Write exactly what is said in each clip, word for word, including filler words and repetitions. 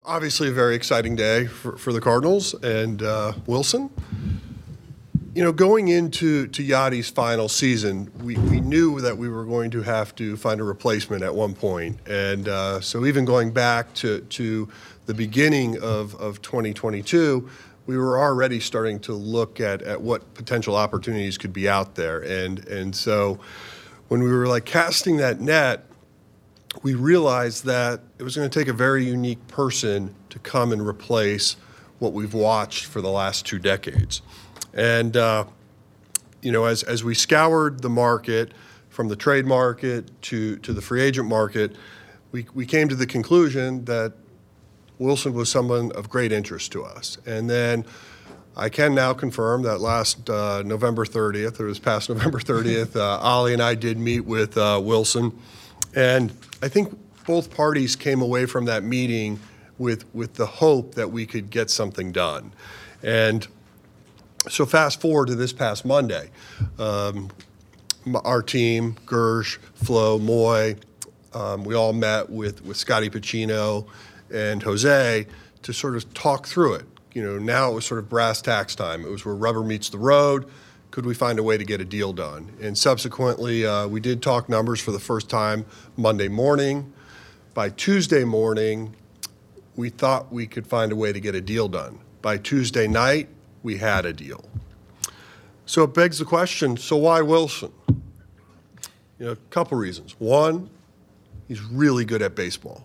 obviously a very exciting day for, for the Cardinals and uh, Wilson. You know, going into to Yadi's final season, we, we knew that we were going to have to find a replacement at one point. And uh, so even going back to, to the beginning of, of twenty twenty-two, we were already starting to look at, at what potential opportunities could be out there. And, and so when we were like casting that net, we realized that it was going to take a very unique person to come and replace what we've watched for the last two decades. And, uh, you know, as, as we scoured the market, from the trade market to, to the free agent market, we, we came to the conclusion that Wilson was someone of great interest to us. And then I can now confirm that last uh, November thirtieth, or this past November thirtieth, uh, Ollie and I did meet with uh, Wilson. And I think both parties came away from that meeting with, with the hope that we could get something done. And so fast forward to this past Monday, um, our team, Gersh, Flo, Moy, um, we all met with, with Scotty Pacino and Jose to sort of talk through it. You know, now it was sort of brass tacks time. It was where rubber meets the road. Could we find a way to get a deal done? And subsequently, uh, we did talk numbers for the first time Monday morning. By Tuesday morning, we thought we could find a way to get a deal done. By Tuesday night, we had a deal. So it begs the question, so why Wilson? You know, a couple reasons. One, he's really good at baseball.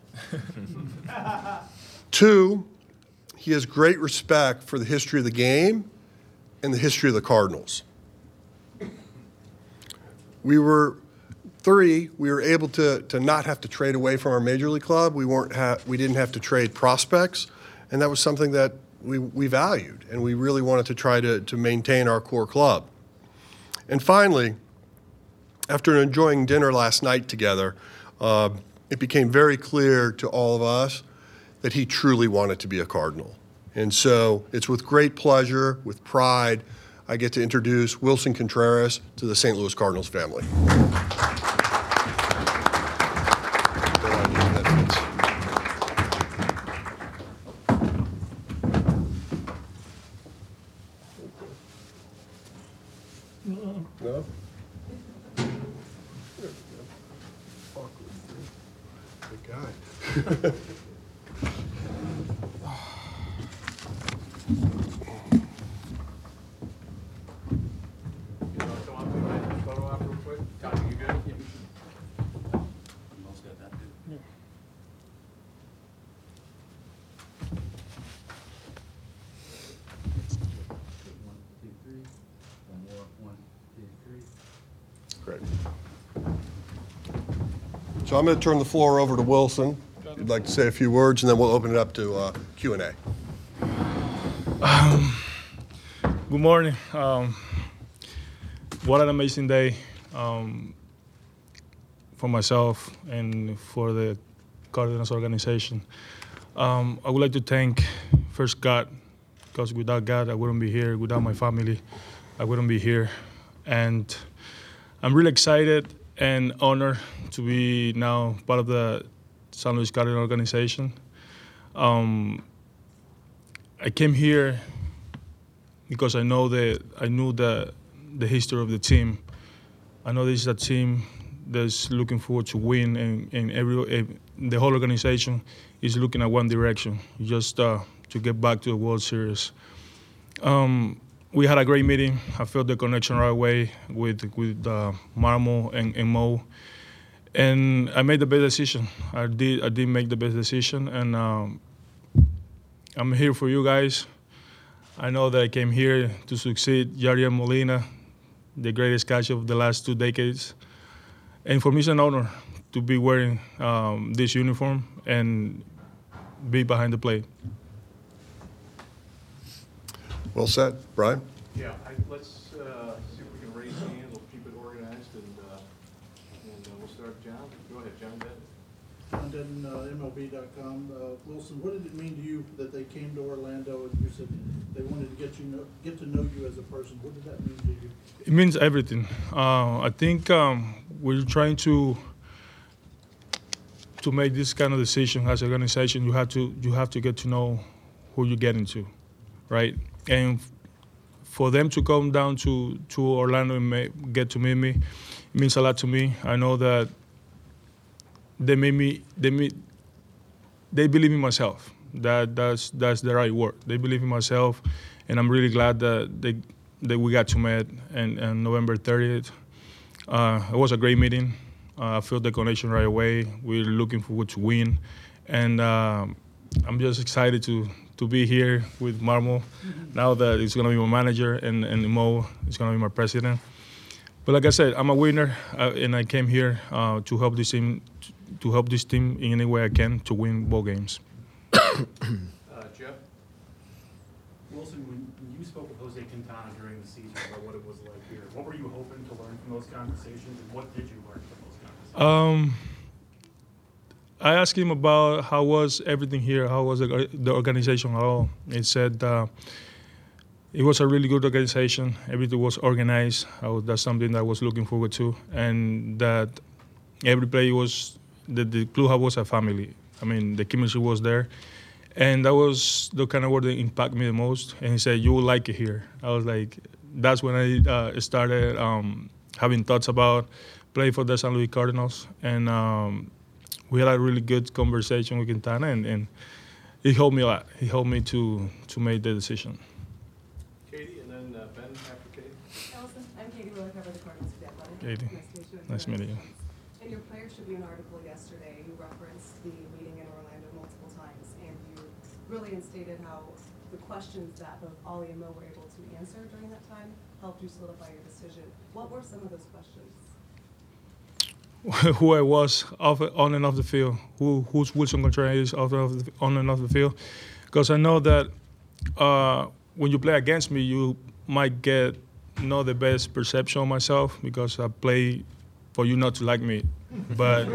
Two, he has great respect for the history of the game and the history of the Cardinals. We were, three, we were able to, to not have to trade away from our major league club. We weren't ha- we didn't have to trade prospects, and that was something that we, we valued, and we really wanted to try to, to maintain our core club. And finally, after enjoying dinner last night together, uh, it became very clear to all of us that he truly wanted to be a Cardinal. And so it's with great pleasure, with pride, I get to introduce Wilson Contreras to the Saint Louis Cardinals family. No? Good guy. Great. So I'm going to turn the floor over to Wilson. If you'd like to say a few words, and then we'll open it up to uh, Q and A. Um, good morning. Um, what an amazing day um, for myself and for the Cardinals organization. Um, I would like to thank first God, because without God, I wouldn't be here. Without my family, I wouldn't be here. And I'm really excited and honored to be now part of the Saint Louis Cardinals organization. Um, I came here because I know that I knew the the history of the team. I know this is a team that's looking forward to win, and, and every the whole organization is looking at one direction, just uh, to get back to the World Series. Um, We had a great meeting. I felt the connection right away with with uh, Marmo and, and Mo, and I made the best decision. I did. I did make the best decision, and um, I'm here for you guys. I know that I came here to succeed Yadier Molina, the greatest catcher of the last two decades, and for me it's an honor to be wearing um, this uniform and be behind the plate. Well said. Brian? Yeah, I, let's uh, see if we can raise hands. We'll keep it organized, and, uh, and uh, we'll start. John, go ahead, John Denton. John Denton, uh, M L B dot com. Uh, Wilson, what did it mean to you that they came to Orlando and you said they wanted to get you know, get to know you as a person? What did that mean to you? It means everything. Uh, I think um, we're trying to to make this kind of decision as an organization, you have to you have to get to know who you're getting to, right? And for them to come down to, to Orlando and may, get to meet me, it means a lot to me. I know that they made me they made, they believe in myself. That that's that's the right word. They believe in myself, and I'm really glad that they that we got to meet and on November thirtieth. Uh, it was a great meeting. Uh, I felt the connection right away. We're looking forward to win, and uh, I'm just excited to to be here with Marmo. Mm-hmm. Now that he's going to be my manager and and Mo is going to be my president. But like I said, I'm a winner, uh, and I came here uh, to help this team to help this team in any way I can to win ball games. Uh, Jeff? Wilson, when when you spoke with Jose Quintana during the season about what it was like here, what were you hoping to learn from those conversations, and what did you learn from those conversations? Um, I asked him about how was everything here, how was the, the organization at all. He said uh, it was a really good organization. Everything was organized. I was, that's something that I was looking forward to, and that every player was that the club was a family. I mean, the chemistry was there. And that was the kind of word that impacted me the most. And he said, you will like it here. I was like, that's when I uh, started um, having thoughts about playing for the San Luis Cardinals. And um, we had a really good conversation with Quintana, and, and he helped me a lot. He helped me to, to make the decision. Katie, and then uh, Ben after Katie. Allison, I'm Katie Willer, cover the Cardinals for The Athletic. Katie, Nice to meet you. nice meeting you. In your Players Tribune article yesterday, you referenced the meeting in Orlando multiple times, and you really instated how the questions that both Ollie and Mo were able to answer during that time helped you solidify your decision. What were some of those questions? Who I was off, on and off the field, who who's Wilson Contreras is off, off the, on and off the field, because I know that uh, when you play against me, you might get not the best perception of myself because I play for you not to like me, but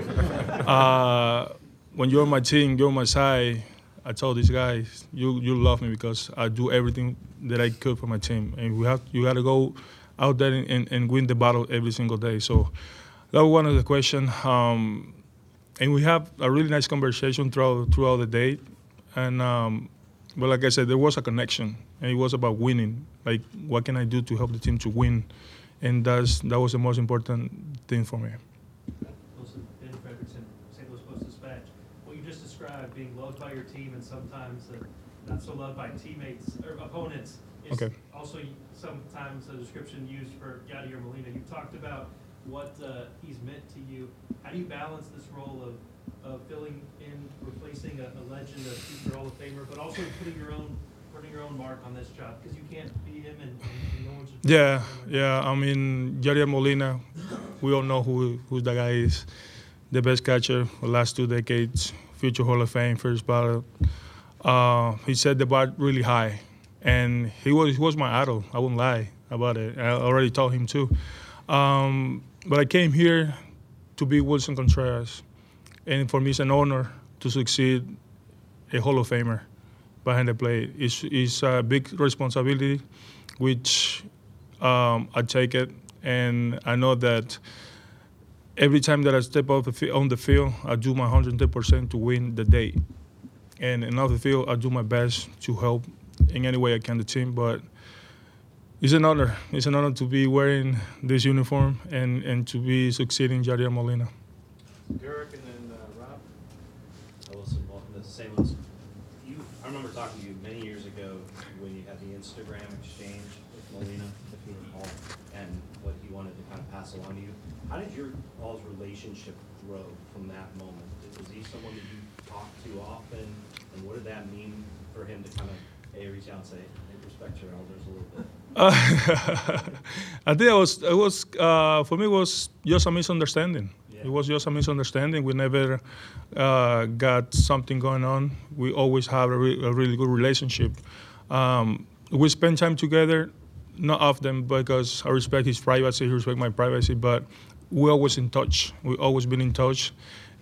uh, when you're on my team, you're on my side. I told these guys, you you love me because I do everything that I could for my team, and we have you got to go out there and, and, and win the battle every single day. So that was one of the questions, um, and we have a really nice conversation throughout throughout the day. And um, but like I said, there was a connection, and it was about winning. Like, what can I do to help the team to win? And that's that was the most important thing for me. Wilson, Ben Frederickson, Saint Louis Post-Dispatch. What you just described, being loved by your team and sometimes uh, not so loved by teammates or opponents, is Okay. also sometimes a description used for Yadier Molina. You talked about what uh, he's meant to you. How do you balance this role of, of filling in, replacing a, a legend, a future Hall of Famer, but also putting your own putting your own mark on this job, because you can't be him and, and no one's. Yeah, yeah. I mean, Yadier Molina, we all know who who the guy is. The best catcher for the last two decades, future Hall of Fame, first ballot. Uh, he set the bar really high, and he was he was my idol. I wouldn't lie about it. I already told him too. Um, but I came here to be Wilson Contreras, and for me, it's an honor to succeed a Hall of Famer behind the plate. It's, it's a big responsibility, which um, I take it, and I know that every time that I step off the fi- on the field, I do my one hundred ten percent to win the day. And in off the field, I do my best to help in any way I can the team. But it's an honor. It's an honor to be wearing this uniform and, and to be succeeding Yadier Molina. Derek, and then uh, Rob. Wilson, welcome to Saint Louis. You, I remember talking to you many years ago when you had the Instagram exchange with Molina, if you recall, and what he wanted to kind of pass along to you. How did your all's relationship grow from that moment? Was he someone that you talked to often, and what did that mean for him to kind of a reach out and say, hey, respect your elders a little bit? Uh, I think it was it was uh, for me it was just a misunderstanding. Yeah. It was just a misunderstanding. We never uh, got something going on. We always have a, re- a really good relationship. Um, we spend time together, not often because I respect his privacy, he respects my privacy, but we're always in touch. We've always been in touch.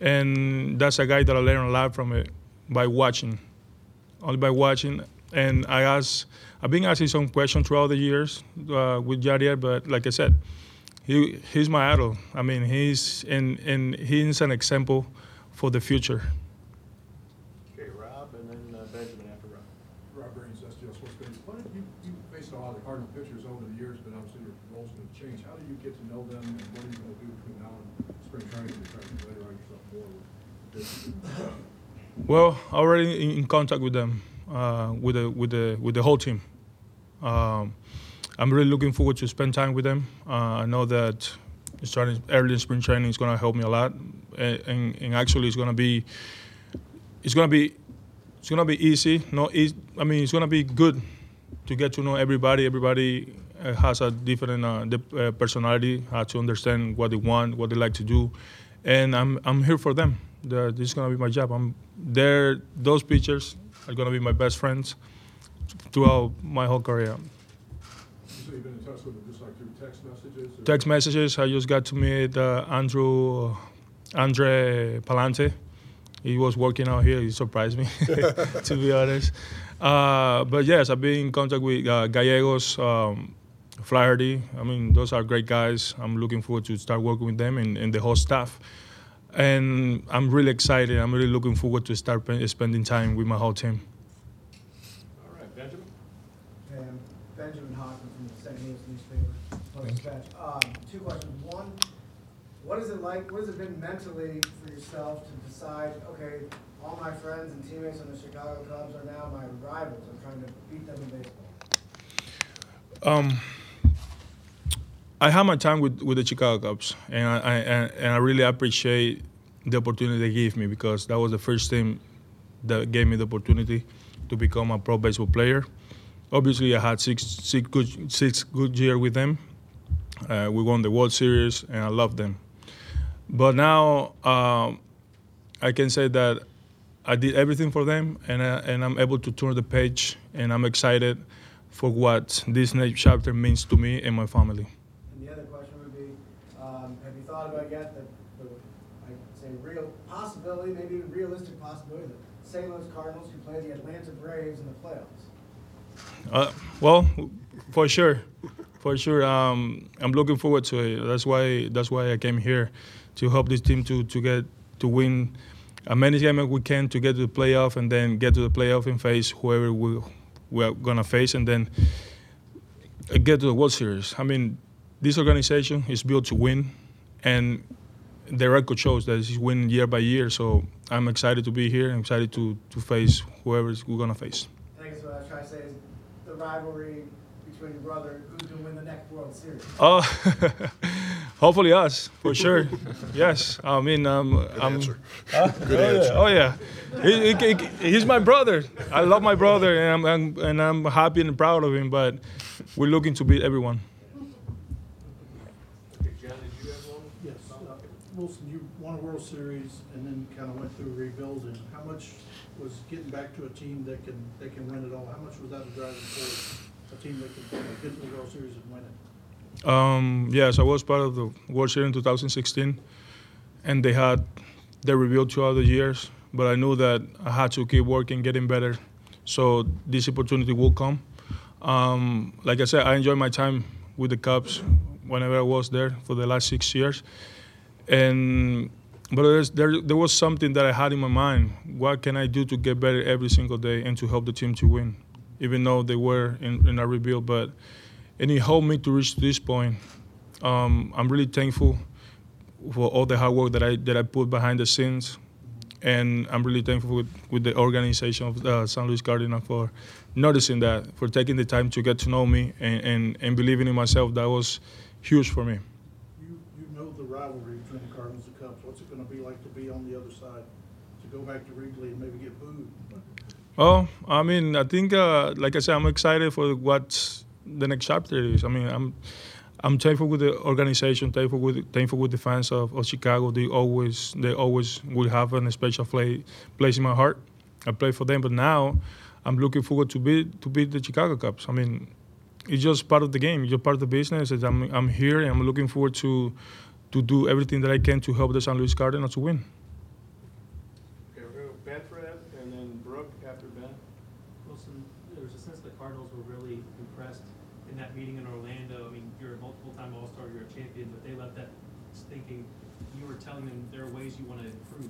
And that's a guy that I learned a lot from it by watching, only by watching. And I asked, I've been asking some questions throughout the years uh, with Yadier, but like I said, he he's my idol. I mean, he's and and he's an example for the future. Okay, Rob, and then uh, Benjamin after Rob. Rob Brains, S T L Sports Business. What did you, you faced a lot of the Cardinal pitchers over the years, but obviously your roles going to change. How do you get to know them, and what are you going to do between now and spring training to try to later on yourself more with this? Well, already in, in contact with them, uh, with the with the with the whole team. Um, I'm really looking forward to spend time with them. Uh, I know that starting early in spring training is going to help me a lot, and, and, and actually it's going to be it's going to be it's going to be easy. No, easy, I mean it's going to be good to get to know everybody. Everybody uh, has a different uh, uh, personality, how to understand what they want, what they like to do, and I'm I'm here for them. The, this is going to be my job. I'm there. Those pitchers are going to be my best friends throughout my whole career. You say you've been in touch with them just like through text messages? Or? Text messages. I just got to meet uh, Andrew, Andre Palante. He was working out here. He surprised me, to be honest. Uh, but yes, I've been in contact with uh, Gallegos, um, Flaherty. I mean, those are great guys. I'm looking forward to start working with them and, and the whole staff. And I'm really excited. I'm really looking forward to start spending time with my whole team. All right, Benjamin? And Benjamin Hockman from the Saint Louis newspaper, Post-Dispatch. Um, two questions. One, what is it like, what has it been mentally for yourself to decide, okay, all my friends and teammates on the Chicago Cubs are now my rivals. I'm trying to beat them in baseball. Um, I had my time with, with the Chicago Cubs, and I, I and I really appreciate the opportunity they gave me, because that was the first team that gave me the opportunity to become a pro baseball player. Obviously, I had six six good six good years with them. Uh, we won the World Series, and I loved them. But now um, I can say that I did everything for them, and I, and I'm able to turn the page, and I'm excited for what this next chapter means to me and my family. And the other question would be, um, have you thought about yet the, the I'd say real possibility, maybe realistic possibility, the Saint Louis Cardinals who play the Atlanta Braves in the playoffs? Uh, well, for sure, for sure. Um, I'm looking forward to it. That's why that's why I came here, to help this team to, to get to win as many games as we can, to get to the playoff, and then get to the playoff and face whoever we we're gonna face, and then get to the World Series. I mean, this organization is built to win, and the record shows that it's winning year by year. So I'm excited to be here. I'm excited to to face whoever we're gonna face. I guess what I was trying to say is the rivalry between your brother, who's going to win the next World Series? Oh, hopefully us, for sure. Yes, I mean, um, Good I'm. answer. Huh? Good oh, answer. Yeah. Oh yeah, he, he, he- he's my brother. I love my brother, and I'm, I'm and I'm happy and proud of him. But we're looking to beat everyone. Okay, John, did you have one? Yes, uh, Wilson, you won a World Series and then kind of went through rebuilding. How much was getting back to a team that can, that can win it all? How much was that a driving force, a team that can, you know, get to the World Series and win it? Um, yes, I was part of the World Series in two thousand sixteen, and they had they rebuilt throughout the years. But I knew that I had to keep working, getting better, so this opportunity will come. Um, like I said, I enjoyed my time with the Cubs whenever I was there for the last six years, and but there's, there there was something that I had in my mind. What can I do to get better every single day and to help the team to win, even though they were in, in a rebuild, but. And it helped me to reach this point. Um, I'm really thankful for all the hard work that I that I put behind the scenes, and I'm really thankful with, with the organization of uh, Saint Louis Cardinals for noticing that, for taking the time to get to know me and, and, and believing in myself. That was huge for me. You, you know the rivalry between the Cardinals and Cubs. What's it going to be like to be on the other side, to go back to Wrigley and maybe get booed? Oh, I mean, I think, uh, like I said, I'm excited for what the next chapter is. I mean, I'm I'm thankful with the organization, thankful with thankful with the fans of, of Chicago. They always they always will have a special play, place in my heart. I play for them, but now I'm looking forward to beat to beat the Chicago Cubs. I mean, it's just part of the game. It's just part of the business. It's, I'm I'm here, and I'm looking forward to to do everything that I can to help the Saint Louis Cardinals to win. Okay, we're going to Ben Fred, and then Brooke after Ben. Wilson, there was a sense the Cardinals were really impressed in that meeting in Orlando. I mean, you're a multiple-time All-Star, you're a champion, but they left that thinking you were telling them there are ways you want to improve. And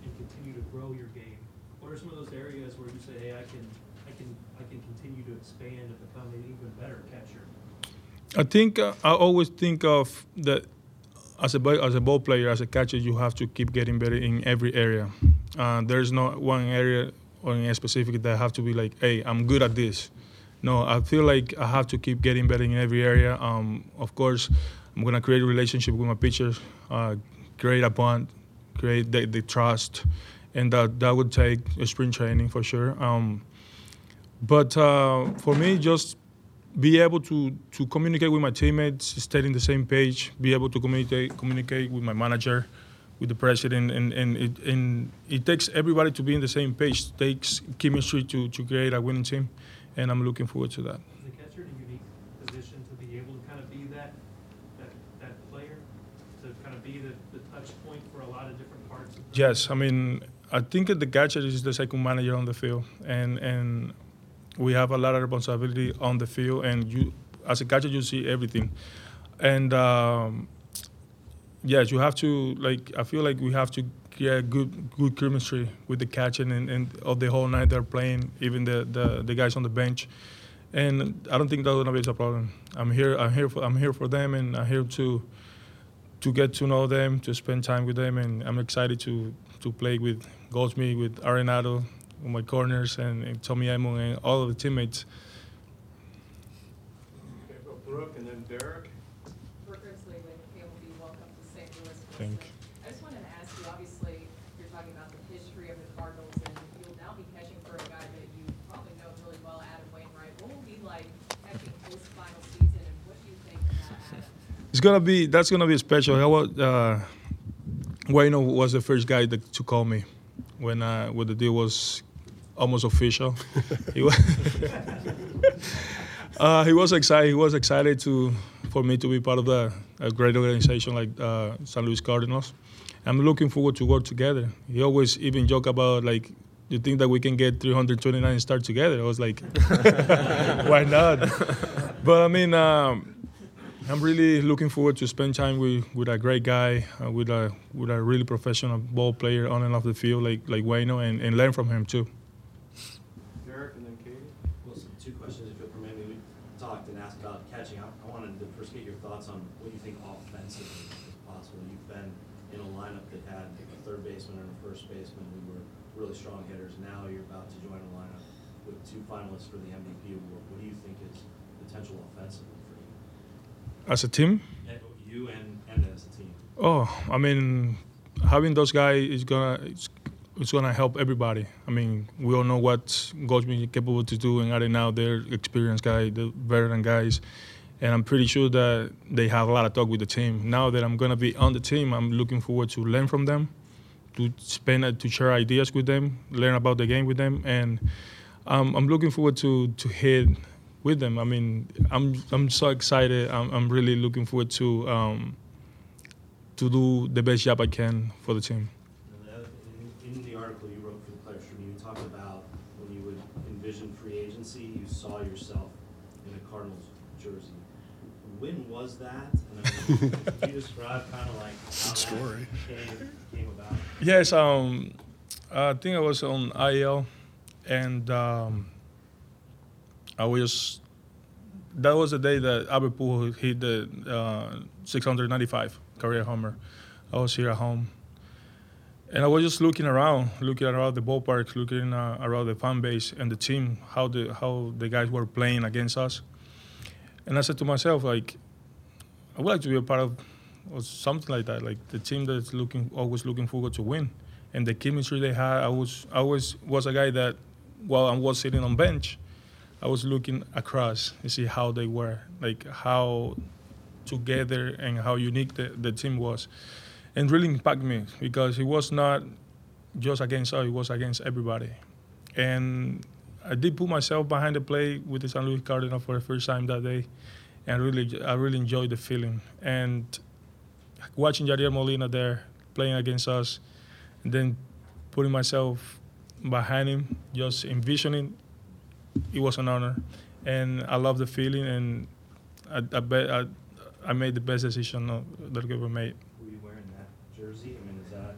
and continue to grow your game? What are some of those areas where you say, hey, I can, I can, I can continue to expand and become an even better catcher? I think uh, I always think of that as a ball- as a ball player, as a catcher, you have to keep getting better in every area. Uh, there's not one area or in a specific that I have to be like, hey, I'm good at this. No, I feel like I have to keep getting better in every area. Um, of course, I'm gonna create a relationship with my pitchers, uh, create a bond, create the, the trust, and that that would take a spring training for sure. Um, but uh, for me, just be able to to communicate with my teammates, stay in the same page, be able to communicate communicate with my manager, with the president, and and it and it takes everybody to be in the same page. It takes chemistry to to create a winning team, and I'm looking forward to that. Is the catcher in a unique position to be able to kind of be that, that, that player, to kind of be the, the touch point for a lot of different parts? Of the Yes, I mean, I think the catcher is the second manager on the field, and and we have a lot of responsibility on the field, and you, as a catcher, you see everything, and um, yes, you have to, like, I feel like we have to get good good chemistry with the catcher and, and of the whole night they're playing, even the, the, the guys on the bench, and I don't think that's gonna be a problem. I'm here, I'm here for, I'm here for them, and I'm here to to get to know them, to spend time with them, and I'm excited to to play with Goldsmith, with Arenado, with my corners, and, and Tommy Emon, and all of the teammates. Okay, so Brooke and then Derek. Brooke Grimsley with K M L B, welcome to Saint Louis. Thank Wilson. I just wanted to ask you, obviously, you're talking about the history of the Cardinals, and you'll now be catching for a guy that you probably know really well, Adam Wainwright. What will it be like catching post-final season, and what do you think about Adam? It's gonna be that's gonna be special. How about uh, Wayno was the first guy that, to call me when uh, when the deal was almost official. he was uh, he was excited. He was excited to for me to be part of the a great organization like uh, Saint Louis Cardinals. I'm looking forward to work together. He always even joke about like, you think that we can get three hundred twenty-nine start together? I was like, why not? But I mean. Um, I'm really looking forward to spend time with, with a great guy, uh, with a with a really professional ball player on and off the field like like Wayno, and, and learn from him too. Derek and then Katie. Wilson, two questions if you'll permit me. We talked and asked about catching. I, I wanted to first get your thoughts on what you think offensively is possible. You've been in a lineup that had a third baseman and a first baseman who were really strong hitters. Now you're about to join a lineup with two finalists for the M V P award. What do you think is potential offensively for you? As a team, And you and, and as a team. oh, I mean, having those guys is gonna it's, it's gonna help everybody. I mean, we all know what Goldsmith is capable to do, and now they're experienced guys, the veteran guys, and I'm pretty sure that they have a lot of talk with the team. Now that I'm gonna be on the team, I'm looking forward to learn from them, to spend to share ideas with them, learn about the game with them, and um, I'm looking forward to to hit with them. I mean, I'm I'm so excited. I'm I'm really looking forward to um, to do the best job I can for the team. And the other- In, in the article you wrote for the Players Tribune, you talked about when you would envision free agency, you saw yourself in a Cardinals jersey. When was that? And I mean, can you describe kind of like how Good story. that came, came about? Yes, um, I think I was on I L, and um, I was. That was the day that Albert Pujols hit the uh, six hundred ninety-five career homer. I was here at home, and I was just looking around, looking around the ballpark, looking uh, around the fan base and the team, how the how the guys were playing against us. And I said to myself, like, I would like to be a part of or something like that, like the team that's looking always looking forward to win, and the chemistry they had. I was I always was a guy that while I was sitting on bench, I was looking across to see how they were, like how together and how unique the, the team was, and really impacted me because it was not just against us; it was against everybody, and I did put myself behind the plate with the Saint Louis Cardinals for the first time that day, and really I really enjoyed the feeling and watching Yadier Molina there playing against us, and then putting myself behind him, just envisioning, it was an honor. And I love the feeling, and I, I bet I, I made the best decision that I've ever made. Were you wearing that jersey? I mean, is that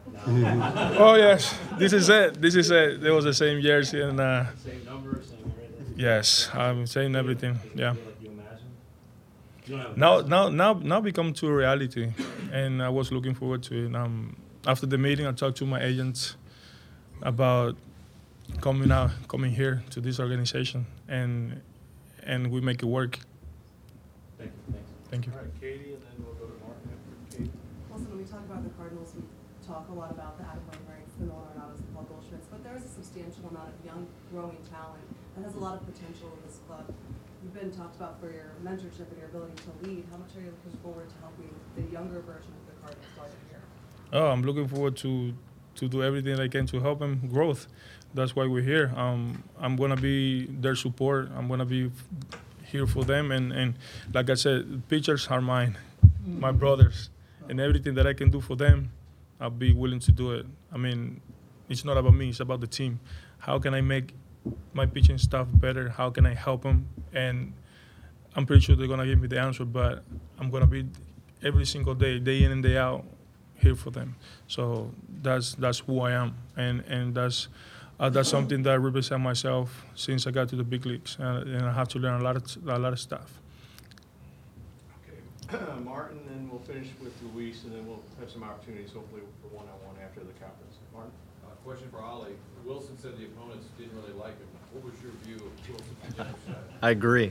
Oh yes, this is it. This is it. There was the same jersey and uh, Same number, same everything? yes, I'm saying everything. Does it Yeah. feel like you imagined? You don't have a Now, crystal now, now, now become to a reality, and I was looking forward to it. Um, after the meeting, I talked to my agents about coming out, coming here to this organization, and and we make it work. Thank you, thanks. Thank you. All right, Katie, and then we'll go to Martin after Katie. Also, when we talk about the Cardinals, we talk a lot about the Adam Wainwrights, the Nolan Arenados, the Paul Goldschmidts, but there is a substantial amount of young, growing talent that has a lot of potential in this club. You've been talked about for your mentorship and your ability to lead. How much are you looking forward to helping the younger version of the Cardinals started here? Oh, I'm looking forward to to do everything I can to help them growth. That's why we're here. Um, I'm gonna be their support. I'm gonna be f- here for them, and, and like I said, pitchers are mine, my brothers, and everything that I can do for them, I'll be willing to do it. I mean, it's not about me; it's about the team. How can I make my pitching staff better? How can I help them? And I'm pretty sure they're gonna give me the answer, but I'm gonna be every single day, day in and day out, here for them. So that's that's who I am, and and that's uh, that's something that I represent myself since I got to the big leagues, uh, and I have to learn a lot of a lot of stuff. Okay, Martin, then we'll finish with Luis, and then we'll have some opportunities hopefully for one-on-one after the conference. Martin? Uh, question for Ollie. Wilson said the opponents didn't really like him. What was your view of Wilson? I agree.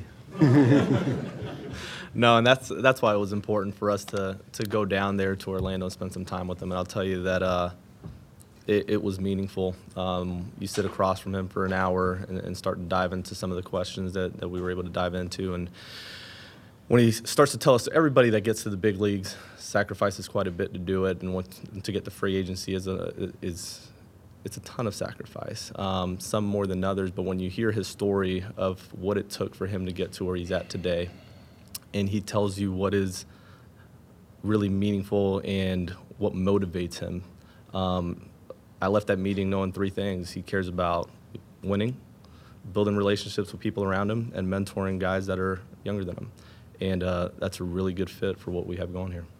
No, and that's that's why it was important for us to to go down there to Orlando and spend some time with him. And I'll tell you that uh, it, it was meaningful. Um, you sit across from him for an hour and, and start to dive into some of the questions that, that we were able to dive into. And when he starts to tell us, everybody that gets to the big leagues sacrifices quite a bit to do it, and what, to get to free agency is a is it's a ton of sacrifice, um, some more than others. But when you hear his story of what it took for him to get to where he's at today, and he tells you what is really meaningful and what motivates him, um, I left that meeting knowing three things. He cares about winning, building relationships with people around him, and mentoring guys that are younger than him. And uh, that's a really good fit for what we have going here.